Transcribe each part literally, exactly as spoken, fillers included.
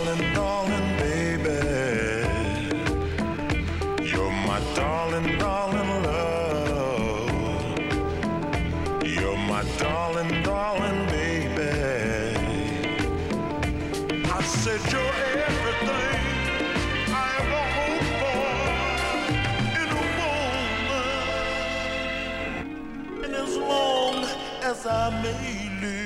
darling, darling baby. You're my darling, darling love. You're my darling, darling baby. I said you're everything I ever hoped for in a woman. And as long as I may live.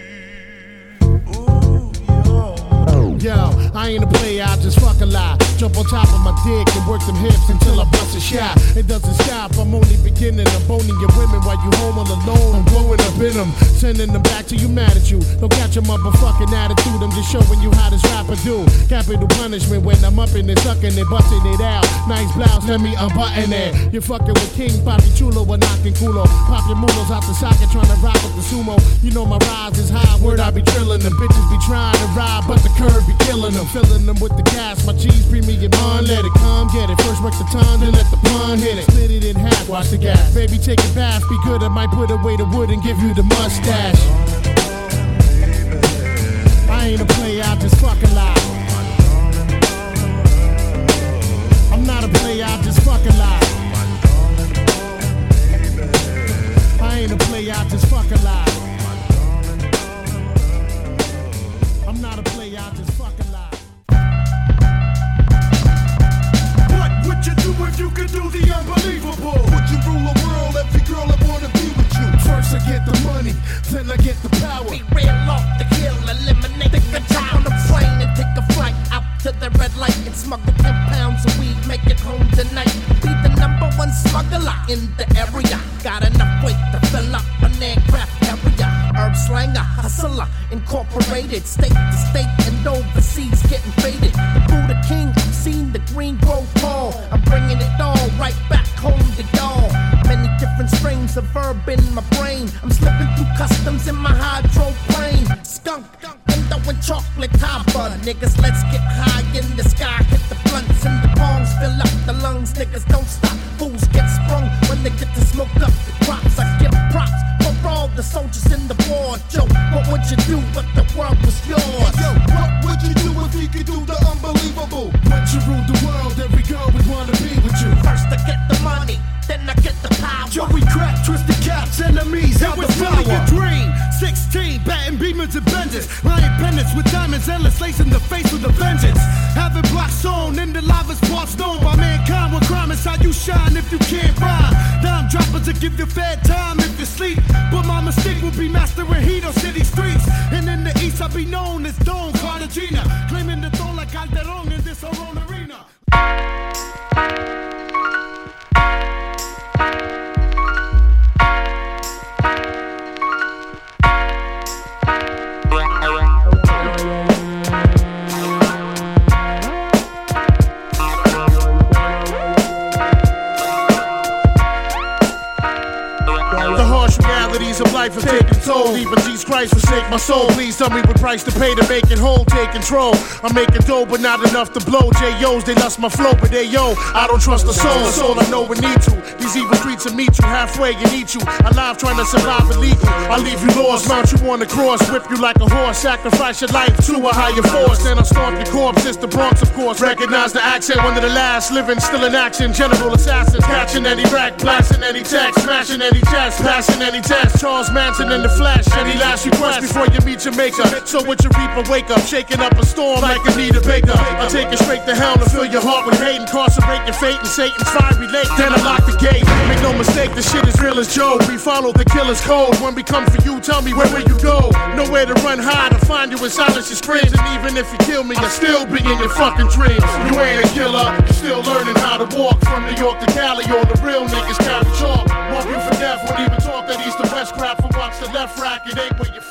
Yo, I ain't a player, I just fuck a lot. Jump on top of my dick and work them hips until I bust a shot. It doesn't stop, I'm only beginning. I'm boning your women while you home all alone. I'm blowing up in them, sending them back to you mad at you. Don't catch your motherfucking attitude, I'm just showing you how this rapper do. Capital punishment when I'm up in it, sucking it, busting it out. Nice blouse, let me unbutton it. You're fucking with King Papi Chulo or knocking culo. Pop your mulos out the socket, trying to rock with the sumo. You know my rise is high, word I be drilling them. Bitches be trying to ride, but the curve be killing them. Filling them with the gas, my cheese premium on. Let it come, get it. First work the tongue, then let the pun hit it. Split it in half, watch the gas. Baby, take a bath, be good. I might put away the wood and give you the mustache. I ain't a player, I just fuck a lot. I'm not a player, I just fuck a lot. I ain't a player, I just fuck a lot. I'm not a player, I just fuck a lot. What would you do if you could do the unbelievable? Would you rule the world, every girl I wanna be with you? First I get the money, then I get the power. We rail off the hill, eliminate the town. On a plane and take a flight out to the red light and smuggle ten pounds of weed, make it home tonight. Be the number one smuggler in the area. Got enough weight to fill up an aircraft carrier. Herb slanger, hustler, incorporated. State to state and overseas getting faded. The Buddha King, I've seen the green grow tall. I'm bringing it all right back home to y'all. Many different strains of verb in my brain. I'm slipping through customs in my hydroplane. Skunk, window and chocolate topper. Niggas, let's get high in the sky. Hit the blunts and the bongs, fill up the lungs. Niggas, don't stop. Fools get sprung when they get to smoke up the crops. I give props for all the soldiers in the war. Joe, what would you do if the world was yours? Yo, what would you do if you could do the unbelievable? Would you rule the world? Every girl would wanna be with you. First I get the money, then I get the power. Joey crack, twisted caps, enemies out the power. It was really a dream. sixteen, batting beamers and benders. Lion pendants with diamonds, endless lace in the face with a vengeance. Having blocks sewn in the lava's part stone by mankind. What crime is how you shine if you can't rhyme. Dime droppers to give you fair time if you sleep. But my mistake will be mastering heat on city streets. And in the east I'll be known as Don Cartagena. Claiming the throne like Calderon in this whole own arena. Of life have taken toll. Even Jesus Christ forsake my soul. Please tell me what price to pay to make it whole. Take control. I'm making dough, but not enough to blow. J O's, they lust my flow, but they yo, I don't trust the soul. That's all I know we need to. These evil streets will meet you halfway and eat you. Alive trying to survive illegal. I'll leave you lost, mount you on the cross, whip you like a horse, sacrifice your life to a higher force. Then I'll stomp your corpse. It's the Bronx, of course. Recognize the accent, one of the last living, still in action. General assassins, catching any rack, blasting any text, smashing any chest, passing any test. Charles Manson in the flesh, any last request before you meet your maker. So with your reaper, wake up, shaking up a storm like Anita Baker. I'll take it straight to hell to fill your heart with hate, incarcerate your fate in Satan's fiery lake. Then I lock the gate. Make no mistake, the shit is real as Joe. We follow the killer's code. When we come for you, tell me where will you go? Nowhere to run, hide, to find you in silence your screams. And even if you kill me, I'll still be in your fucking dreams. You ain't a killer, you're still learning how to walk. From New York to Cali, all the real niggas carry chalk. Walk you for death, won't even talk that east to west crap. For watch the left rack, it ain't where you